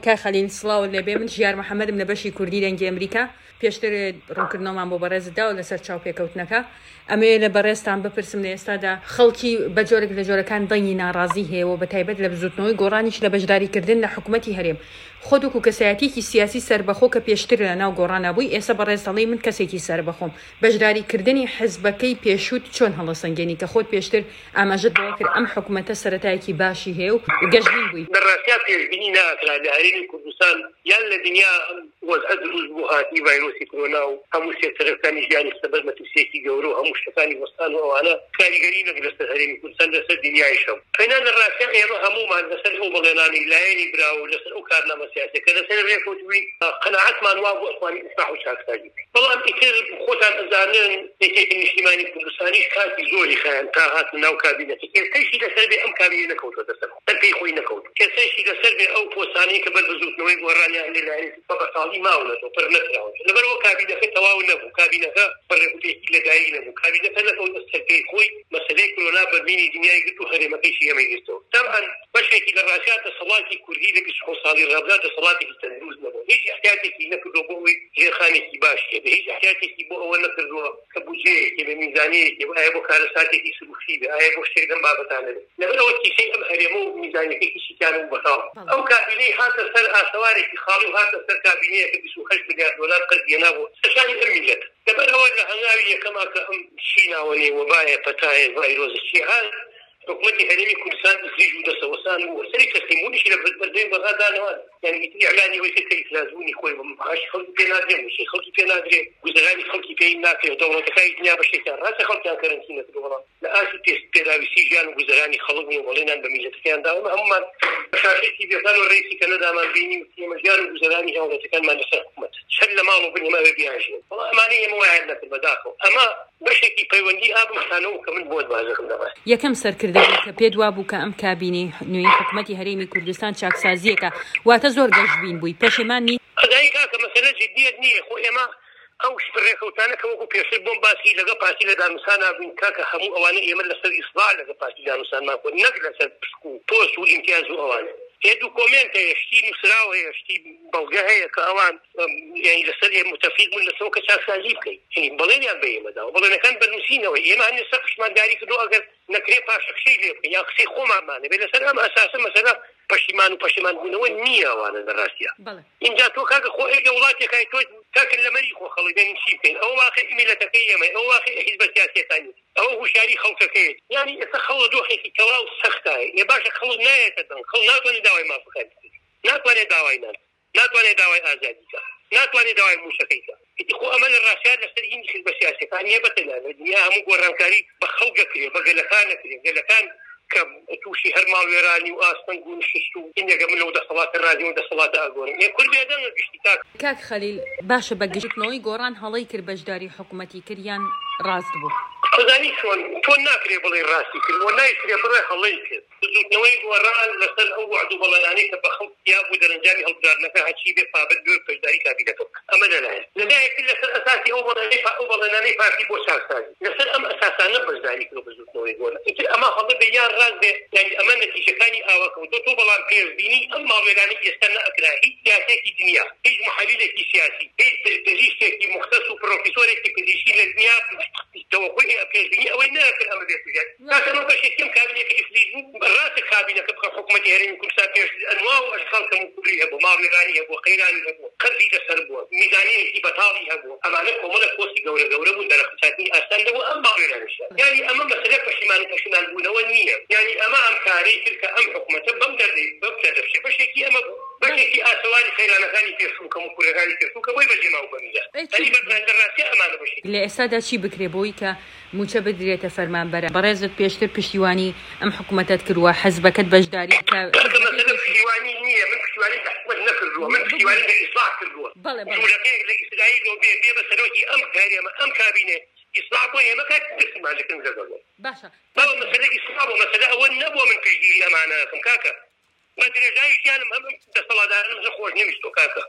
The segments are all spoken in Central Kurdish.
کای خەلیل سڵاو لەبێ من ژیار محەممەدم لە بەشی کوردی لەنگی ئەمریکا پێشتر ڕوونکردنەوەمان بۆ بەڕێزدا و لەسەر چاوپێکەوتنەکە ئەمێ لە بەڕێستان بپرسم لە ئێستادا خەڵکی بە جۆرێک لە جۆرەکان دەنگی ناڕازی هەیە و بە تایبەت لە بزوتنەوەی گۆڕانیش لە بەشداریکردن لە حکوومەتی هەرێم خۆدوک و کەسایەتێکی سیاسی سربەخۆ کە پێشتر لە ناو گۆڕانە بووی ئێستا بەڕێز دەڵێ من کەسێکی سربەخۆم بەشداریکردنی حزبەکەی پێشوت چۆن هەڵەسەنگێنی کە خۆت پێشتر ئاماژەت بۆ کرد ئەم حکوومەتە سەرەتایەکی باشی هەیە و گەشتبین بووی بەڕاستیا پێشبینی ناکرا لە هەرێمی کوردستان یان لە دنیا وەزعە دروست بوو هاتی ڤایرۆسی کۆرۆنا و هەموو سێکتەرەکانی ژیانی سەبەر مەترسیەکی گەورە و هەموو شتەکانی وەستان و ئەوانە کاریگەری نەک لەسەر هەرێمی کوردستان لەسەر دنیای شەو فێنان لە ڕاستیا ئێمە هەمومان لەسەر ئەو بەڵێنانی لایەنی براوە و لەسەر ئەو کارنامە سیاسیەکە لەسەر ڕێکەوتووی قەناعەتمان وا بۆ ئەخوانی ئیسلاح و چاکسازی بەڵام ئیتر خۆتان ئەزانن یەکێکی نیشتیمانی کوردستانیش کاتی زۆری خایەن تا هاتن ناو کابینەتی کێسەیشی لەسەر بێ ئەم کابینە نەکەوتوە دەسەر پێی خۆی نەکەوت کێسەیشی لەسەر بێ ئەو پۆستانەی کە بەربزوتنەوەی گۆڕانیان لەلایەنی بەبەساڵی ماوەتەوە پڕ نەکراوە لەبەرەوە کابینەکە تەواو نەبوو کابینەکە بەڕێوەبێکی لەدایک نەبوو کابینەکە نەکەوتە سەر پێی خۆی مەسەلەی کۆرۆنا بەربینی دنیای گرت و هەرێمەکەیشی ئێمەی گرتەوە طبعا بەشێکی لە ڕاستیا دەسەڵاتی کوردی لە 20 ساڵی ڕابردوودا دەسەڵاتێکی تەندروست نەبوو هیچ احتیاطێکی نەکردووە بۆ ئەوەی ژێرخانێکی باش هەبێ هیچ احتیاطێکی بۆ ئەوە نەکردووە کە بودجەیەکی بە میزانیەکی ئایا بۆ کارەساتێکی سروشتی بێ ئایا بۆ شتێک لەم بابەتانە بێ لەبەرەوە کیسەی ئەم هەرێمە و میزانیەکەی شتیان و بەتاڵ ئەو کابینەی هاتە سەر ئاسەوارێکی خاڵی و هاتە سەر کابینەیەکە 28 ملیار دلار قەرزیەنا بۆ سەشانی ئەم میلەت لەبەرەوە لە هەنگاوی یەکەما کە ئەم شیناوەنێ وەبایە پەتایە ڤایرۆزەشی هات حکومەتی هەرێمی کوردستان زیج و دەسەوەسان و سەری تەسلیمونیشی لە بەردەی بەغادانەوە یعنی ئیعلانی وەی کە ئیفلاسبوونی خۆی بەمعاشی خەڵکی پێ نادرێ وشەی خەڵکی پێ نادرێ گوزەرانی خەڵکی پێی ناکرێت دەوڵەتەکانی دنیا بەشێکیان ڕاستە خەڵکیان کەرەنتینە کردو بەڵام لە ئاسی پێداویستی ژیان و گوزەرانی خەڵک نیە وەڵێنان بە میلەتەکەیان داوە هەمومان بەشاشێکی بێزان و ڕێیسی کە نەدامان بینی ئێمە ژیان و گوزەرانی هەوڵەتەکانمان لەسەر حکومەت شەر لە ماڵ و بنیمە بێ بیانژێن بەڵام ئەمانەی ئێمە وایان نەکرد بەداخەوە ئەمە بەشێکی پەیوەندی ئابمەخانەوە کە من بۆت بازەکەم دەبات یەکەم سەرکردەوەی کە پێت وا بوو کە ئەم کابینەی نوێی حکوومەتی هەرێمی کوردستان چاکسازیەکە واتە زۆر گەشتبین بووی پەشیمانی خدای کاکە مەسەلە جددیەت نییە خۆ ئێمە ئەو ڕێکەوتانە کە وەکو پێشتر بۆم باسی لەگە پارتی لە دانووسان نابووین کاکە هەموو ئەوانە ئێمە لەسەر ئیسلاح لەگە پارتی دانووسان ماکۆ نەک لەسەر پسک و پۆست و ئیمتیاز و ئەوانە هێدوو کۆمنتە یەشتی نووسراوە هەیەشتی بەڵگە هەیە کە ئەوان یعنی لەسەر ئێمە متەفیق بوون لەسەرەوە کە چاکسازی بکەین یعنی بەڵێنیان بە ئێمەداوە بەڵێنەکان بەنووسینەوە ئێمە هەنێ سەر پشمانداری کردو ئەگەر نەکرێ پاشەکشەی لێ بکەین یا قسەی خۆمانمانە بێ لەسەر ئەم ئەساسە مەسەلە پەشیمان و پەشیمانبوونەوە نییە ئەوانە لەڕاستیە اینجا تۆ کاکە خۆ ئێگە وڵاتێکای تۆ تاکن لەمەری خۆ خەڵی بێنین چی بکەین ئەوە واقعی میلەتەکەی ئێمە ئەوە واقعی حیزبە سیاسیەکانی ئەوە هوشیاری خەڵکەکەیە یعنی ئێستا خەڵە دۆخێکی تەواو سەختایە ێ باشە خەڵک نایەتە دەنگ خەڵ ناتوانێت داوای مافەکان ناتوانێت داوای نان ناتوانێت داوای ئازادیکە ناتوانێت داوای موشەکەیکە ئیتی خۆ ئەمە لە ڕاستیات لەسەر هینی حیزبە سیاسیەکانی هەیە بەتەنیا لە دنیا هەموو گۆڕانکاری بە خەڵک دەکرێت بە گەلەکان دەکرێت گەلەکان کە تووشی هەر ماڵوێرانی و ئاستەنگ و نشست و ئینەگە من لەو دەسەڵاتە ڕادی و دەسەڵاتە ئاگۆڕم کورد بێدەنگە گشتی کاک خەلیل باشە بە گشتنەوەی گۆڕان هەڵەی کرد بەشداری حکوومەتی کردیان ڕاست بوو ئەزانی چۆن تۆ ناکرێ بڵێ ڕاستی کردەوە نایکرێ بڕێ هەڵەی کرد زوتنەوەی گۆڕان لەسەر ئەو وعد و بەڵێنانەی کە بە خەڵک یا بوو دەرەنجامی هەڵبژاردنەکە هەچی بێ پابەت بێ بەشداری کابینەکە ئەمە لەلایەکی لەسەر ئەساسی ئەو بەڵێنانەی پارتی بۆ چاکسازی لەسەر ئەم ئەساسانە بەشداری کرد بە زوتنەوەی گۆڕان ئیتر ئەمە هەڵە بێ یان ڕاست بێ یعنی ئەمە نەتیجەکانی ئاواکەوتۆ تۆ بەڵام پێشبینی ئەم ماڵوێرانەی ئێستا نەئەکرا هیچ سیاسێکی دنیا هیچ محەلیلێکی سیاسی هیچ پزیشکێکی مختص و پرۆفیسۆرێکی پزیشکی لە دنیا تەوەقعی پێشبینی ئەوەی نەکرد ئەمە بێت بژێت کاکەمە بەشێکم کابینێکە ئیفلیس بوو ڕاستە کابینەکە بکە حکوومەتی هەرێمی کوردستان پێش ئەنواع و ئەشخاص کەموکوڕی هەبوو ماڵوێرانی هەبوو قەیرانی هەبوو قەرزی لەسەر بووە میزانیەکی بەتاڵی هەبوو ئەمانە کۆمەڵە پۆستی گەورە بوون دەرەخچاتنی ئاسان دەبوو ئەم ماڵوێرانیشە یعنی ئەمە مەسەلە پەشیمان بوونەوە نییە یعنی ئەمە ئەم کارەی کرد کە ئەم حکوومەتە بەم دەرەبشێ بەشێکی ئەمە بوو بەشێکی ئاسەواری خەیرانەکانی پێشوو کەموکوڕەکانی پێشوو کە بۆی بەجێما و بەمیزە ئەنی بەڕاستی ئەمانە بەشێک لە ئێستادا چی بکرێ بۆی کە موچە بدرێتە فەرمانبەرە بەڕێزت پێشتر پشتیوانی ئەم حکوومەتەت کردووە حەزبەکەت بەشداری مەسەلە پشتیوانی نییە من پشتیوانی حکوومەت نەکردووە من پشتیوانی لە ئیسلاح کردووە جوولەکەیەک لە ئیسرائیل بێ بە سەرۆکی ئەم کارێمە ئەم کابینێ ئیسلاح بۆ ئێمە کات دەستمانەکەن لەگەڵ باشە بەڵام مەسەلە ئیسلاح بۆ مەسەلە ئەوە نەبووە من پێشگیری ئەمانەکەم کاکە بە درێژایی ژیانم هەم دەسەڵاتدارم زە خۆش نەویستۆ کاکە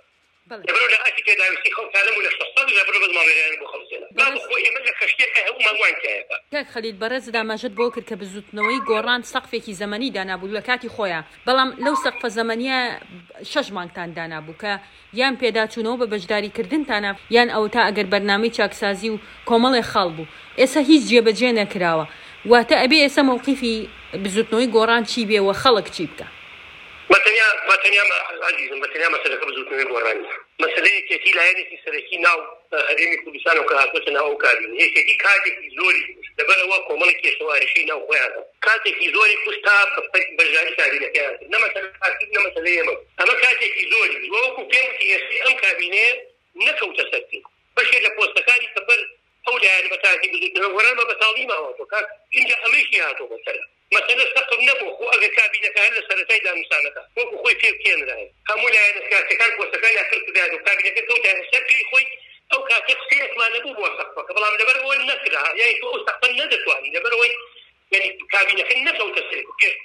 لەبەرەوە لە ئاتی پێداویستی خەڵکانە و لە 600 لەبەرەوە بە زمانوێرانە بۆ خەڵکێنە با بخۆی ئێمە لە کەشتێکە هەموو مانگوانکایەکە کاک خەلیل بەڕێز داماژت بۆ کرد کە بزوتنەوەی گۆڕان سەقفێکی زەمەنی دانابوو لە کاتی خۆیان بەڵام لەو سەقفە زەمەنیە 6 مانگتان دانابوو کە یان پێداچوونەوە بە بەشداریکردنتانە یان ئەو تا ئەگەر بەرنامەی چاکسازی و کۆمەڵی خاڵ بوو ئێستا هیچ جێبەجێ نەکراوە واتە ئەبێ ئێستا موقیفی بزوتنەوەی گۆڕان چی بێ و خەڵک چی بکە بەتەنیا عزیزم بەتەنیا مەسەلەکە بزوتنەوەی گۆڕانی مەسەلەیەکێتی لایەنێکی سەرەکی ناو هەرێمی کوردستان و کە هاتووەتە ناو ئەو کابینە یەکێتی کاتێکی زۆری لەبەرەوە کۆمەڵی کێشەوارشەی ناو خۆیانە کاتێکی زۆری کوشتا بەژاری کابینەکەیان نە مەسەلە کاتیک نە مەسەلە ئێمە ئەمە کاتێکی زۆری وەکو پێم ئێستی ئەم کابینەیە نەکەوتە سەرپێ بەشێک لە پۆستەکانی کە بەر ئەو لایەنە بە تاکی بزوتنەوەی گۆڕان بە بەتاڵی ماوەتەوە کاک اینجا ئەمەشی هاتووە بەسەرە مثلا سقف نبوو خو ئەگەر کابینەکە هەر لە سەرەتای دانوستانەکە وەکو خۆی پێبکێنرایە هەموو لایەنە سیاسەکان پۆستەکان یاخر کردایە و کابینەکە کەوتە سەر پێی خۆی ئەو کاتێ قسەیەکمان نەبوو بۆ سەقفەکە بەڵام لەبەرەوە نەکرا یعنی تۆ ئەو سەقفە نەدەتوانی لەبەرەوەی یعنی کابینەکە نەکەوتە سەر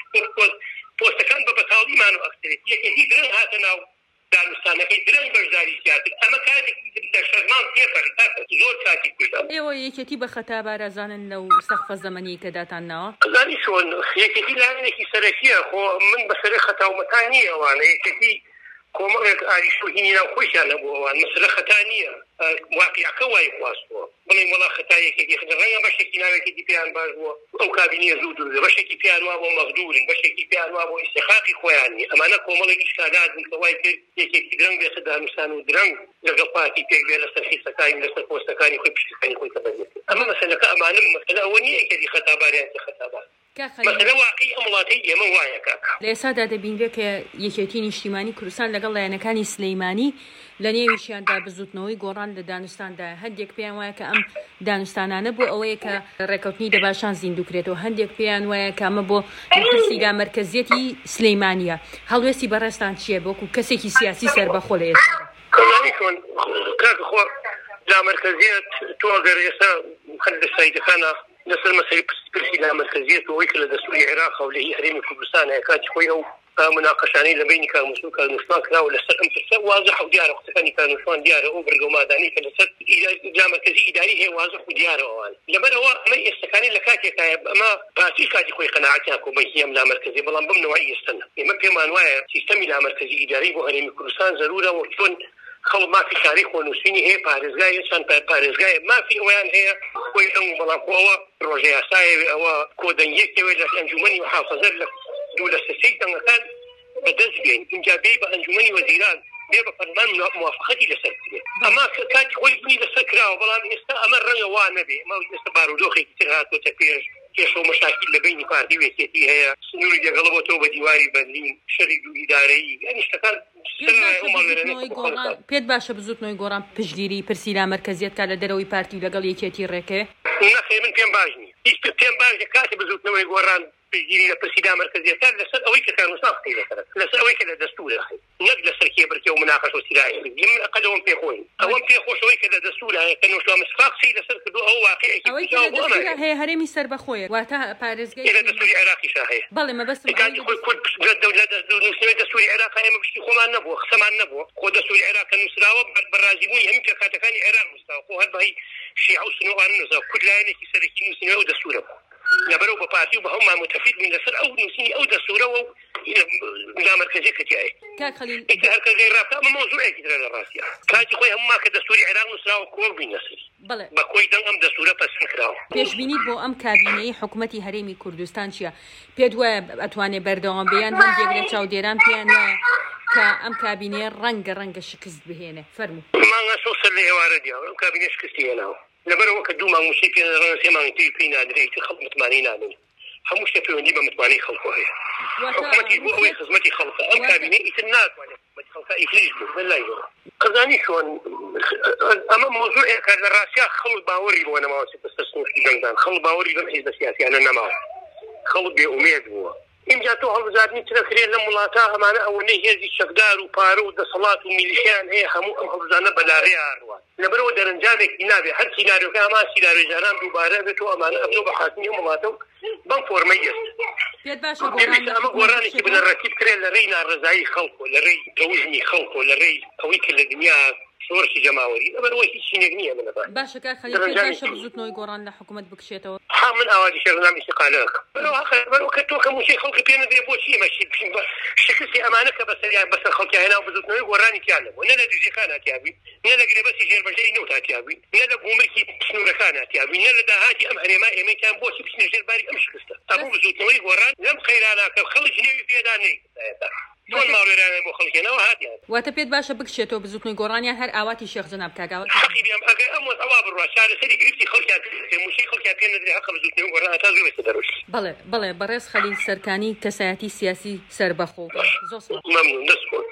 پۆستەکان بە بەتاڵیمان و ئەکسێت یەکێتی درەنگ هاتە ناو دانوستانەکەی درەنگ بەشداری سیاست ئەمە کاتێکی لە شەرمان پێفەر زۆر کاتی کوژدا ئێوە یەکێتی بە خەتا بارازانن لەو سەقفە زەمەنی کە داتاننەوە زانی چۆن یەکێتی لایەنێکی سەرەکیە خۆ من بەسەر خەتاومەتان نییە ئەوانە یەکێتی کۆمەڵێک ئاریشۆهینی ناو خۆشیان نەبوو ئەوان مەسەلە خەتا نییە واقعەکە وای خواستووە بڵێن وەڵا خەتایەکێکی ڕەنگە بەشێکی ناوێکێکی پێیان باش بووە ئەو کابینەیە زوو دوورە بەشێکی پێیان وا بۆ مەغدورن بەشێکی پێیان وا بۆ ئیستیخاقی خۆیانی ئەمانە کۆمەڵێکی شکاداتن کە وای کرد یەکێکی درەنگ بێتە دانوستان و درەنگ لەگەڵ پارتی پێک بێ لەسەر حیسەکانی لەسەر پۆستەکانی خۆی پشتەکانی خۆی کەبەرێت ئەمە مەسەلەکە ئەمانم مەسەلە ئەوە نییە کەدی خەتاباریان خەتابار مەسەلە واقعی ئەم وڵاتەی ئێمە وایە کاکە لە ئێستادا دەبینرێت کە یەکێتی نیشتیمانی کوردستان لەگەڵ لایەنەکانی سلەیمانی لە نێویشیاندا بزوتنەوەی گۆڕان لە دانوستاندا هەندێک پێیان وایە کە ئەم دانوستانانە بۆ ئەوەیە کە ڕێکەوتنی دەباشان زیندووکرێتەوە هەندێک پێیان وایە کە ئەمە بۆ پرسی دامەرکەزیەتی سلەیمانیە هەڵوێستی بەڕێستان چییە بۆکو کەسێکی سیاسی سەربەخۆ لە ئێستادا کاکە خۆ دامەرکەزیەت تۆ ئەگەر ئێستا هەر لە سایدەکانە لەسەر مەسەلەی پرسی دامەرکەزیەت ئەوەی کە لە دەستوری عێراق و لە هەرێمی کوردستانە کاتی خۆی ئەو مناقەشانەی لە بینی کارمەسوول کارنووسمان کراوە لەسەر ئەم پرسە واضح و دیارە قسەکانی کارنووسمان دیارە ئەو بەرگەومادانی کە لەسەر دامەرکەزی ئیداری هەیە واضح و دیارە ئەوان لەبەرەوە ئەمە ئێستەکانی لە کاتێکایە ئەمە باسی کاتی خۆی قەناعەتیان کۆمەڵکی ئەم دامەرکەزی بەڵام بم نەوەی ئێستەنە ئێمە پێمان وایە سیستەمی دامەرکەزی ئیداری بۆ هەرێمی کوردستان زەرورە و چۆن خەڵ مافی شاری خۆنووسینی هەیە پارێزگای چەند پارێزگای مافی ئەویان هەیە خۆی ئەم بەڵام ئەوە ڕۆژە یاسایەوێ ئەوە کۆدەنگێکەوێ لە ئەنجومەنی محافەزەت لە دوو لە سەسەی دەنگەکان بەدەست بێن اینجا بێ بە ئەنجومەنی وەزیران بێ بە فەرمان موافقەتی لەسەر بێت ئەما کاتی خۆی بوونی لەسەر کراوە بەڵام ئێستا ئەمە ڕەنگە وا نەبێ ئەمە ئێستا بارودۆخێکی تر هاتوۆتە پێش کێشە و مەشاکل لە بینی پارتی وێکێتی هەیە سنووری دەگەڵەوە تۆ بە دیواری بەرلین شەری دوو ئیدارەیی یعنی شتەکان پێت باشە بزوتنەوەی گۆڕان پشتگیری پرسی دامەرکەزیەت کا لە دەرەوەی پارتی لەگەڵ یەکێتی ڕێکێ نەخێ من پێم باش نییە هیچ پێم باشە کاتی بزوتنەوەی گۆڕان پشتگیری لە پرسی دامەرکەزیەکان لەسەر ئەوەی کە کارنووسمان قسەی لەسەرە لەسەر ئەوەی کە لە دەستورە نەک لەسەر کێبرکێ و مناقەش و سیرایە من ئەقەد ئەوم پێخۆی ئەوەم پێخۆشەوەی کە لە دەستورە هەیە کە نوشتوە مسفاق قسەی لەسەر کردو ئەو واقعێکی هەیە هەرێمی سەربەخۆیە واتە پارێزگای لە دەستوری عێراقیشا هەیە بەڵێ مەبەستم کاتی خۆی کورد نووسینەوەی دەستوری عێراق ئێمە پشتی خۆمان نەبووە قسەمان نەبووە خۆ دەستوری عێراق کە نووسراوە بەڕازیبوونی هەموو پێکاتەکانی عێراق نووسراوە خۆ هەر بەهی شیعە و سنووان نووسراوە کورد لایەنێکی سەرەکی نووسینەوە و دەستورە بوو لەبەرەوە بە پارتی و بە هەمومان متفق من لەسەر ئەو نووسینی ئەو دەستورەوە و دامەرکەزیەکەتی کاک خەلیل هەرکە غێرڕافتا ئەمە مۆزوعێکی درە لە ڕاستیە کاتی خۆی هەمومان کە دەستوری عێراق نووسراوە کۆڵ بووین لەسەری بە خۆی دەنگ ئەم دەستورە پەسەند کراوە پێشبینیت بۆ ئەم کابینەی حکوومەتی هەرێمی کوردستان چییە پێت وایە ئەتوانێت بەردەوام بێیان هەندێک لە چاودێران پێیان وایە کە ئەم کابینەیە ڕەنگە شکست بهێنێ فەرموو مانگە سەر لە ئێوارە دیاوە ئەم کابینە شکستی هێناوە لەبەرەوە کە دوو مانگ موشی پێ سێ مانگی پێی نادرێت خەڵک متمانی نابن هەموو شتێ پەیوەندی بە متمانی خەڵکۆ هەیە حکوومەتی بۆ ئەوەی خزمەتی خەڵکە ئەم کابینە ئیتر ناتوانێت خەڵکە ئیفلیس بوو بەلای قەزانی چۆن ئەمە مۆزوعێکە لە ڕاستیا خەڵک باوەڕی بۆ نەماوە بەسەر سنووری دەنگدان خەڵک باوەڕی بەم حیزبە سیاسیانە نەماوە خەڵک بێئومێد بووە اینجا تۆ هەڵبژاردنی ترە کرێت لە وڵاتە ئەمانە ئەوەنەی هێزی شەکدار و پارە و دەسەڵات و میلیشیان هەیە هەموو ئەم هەڵبژانە بەلاغێ هاڕوات لەبەرەوە دەرەنجامێکی نابێت هەر سیناریۆکە ئەمان سیناریۆجاران دووبارە بێتەوە ئەمانە ئەبنەوە بە خاتمی وڵاتە بەم فۆرمەی ئێست ئەمە گۆڕانێکی بنەڕەتی بکرێت لە ڕێی ناڕزایی خەڵکۆ لە ڕێی دەوژنی خەڵکۆ لە ڕێی ئەوەی کە لە دنیا شۆڕشی جەماوەری لەبەرەوە هیچ شتێک نییە باشە کاک خەلیل باشە بزوتنەوەی گۆڕان لە حکوومەت بکشێتەوە من ئاوازی شەڕنامی استیقالەکە بەرەوە کە تۆ هەموو خەڵکی پێ نەدرێ بۆچی ئێمەشی شکستی ئەمانە کە بەسەر خەڵکی هێنا و بزوتنەوەی گۆڕانی تیان نەبوو نە لە دژەکان هاتیابووین نە لە گرێبەسی ژێربەژەری نەوت هاتیابووین نە لە گومرکی سنوورەکان هاتیابووین نە لە داهاتی ئەم هەرێما ئێمەیان بۆچی بچنە ژێر باری ئەم شکستە ئەبوو بزوتنەوەی گۆڕان لەم خەیراناکە خەڵک نێوی پێدا نەیەدا چۆن ماوەێرانە بۆ خەڵکێنەوە هاتیان واتە پێت باشە بکشێتەوە بزوتنەوەی گۆڕانیان هەر ئاواتی شێخ جەناب کاگاوە ئەگەر ئەم ئەوا بڕوا چارەسەری گرفتی خەڵکیان موشەی خەڵکیان پێ نەدرێ حەق بزوتنەوەی گۆڕان تا زوو بێتە دەرەوە بەڵێ بەڕێز خەلیل سەرکانی کەسایەتی سیاسی سەربەخۆ زۆر مەمنون دەست